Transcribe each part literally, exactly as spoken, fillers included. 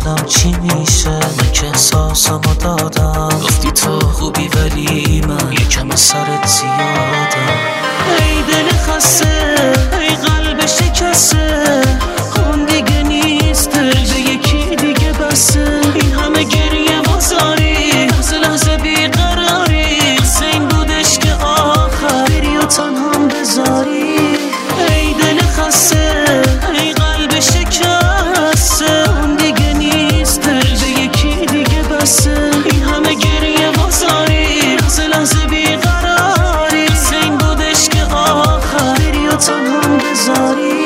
دلم چی میشه؟ من که احساسمو دادم، گفتی تو خوبی ولی من یکم از سرت زیادم. ای دل خسته، ای قلب شکسته، اون دیگه نیست، به یکی دیگه بسه. این همه گریه و زاری، لحظه لحظه بیقراری، قصه این بودش که آخر بری و تنهام بذاری. ای دل خسته، ای قلب شکسته، اون دیگه نیست، به یکی دیگه بسه. این همه گریه و زاری، لحظه لحظه بیقراری، قصه این بودش که آخر بری و تنهام بذاری.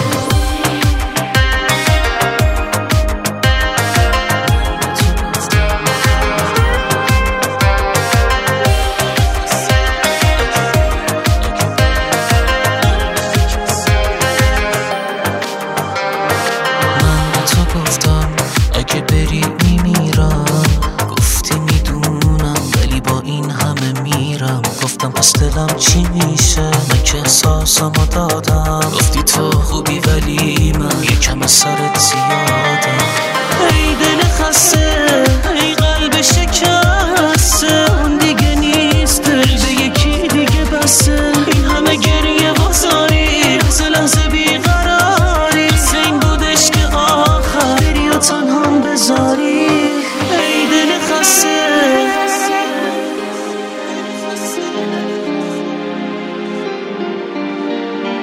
اگه بری میمیرم، گفتی میدونم ولی با این همه میرم. گفتم پس دلم چی میشه؟ من که احساسمو دادم، گفتی تو خوبی ولی من یکم از سرت زیادم. ای دل خسته، ای قلب شکسته، اون دیگه نیست، به یکی دیگه بسه. این همه گریه و زاری، لحظه لحظه بیقراری، قصه این بودش که آخر بری و تنهام بذاری. ای دل خسته،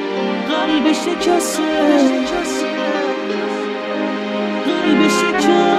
قلب شکسته، قلب شکسته.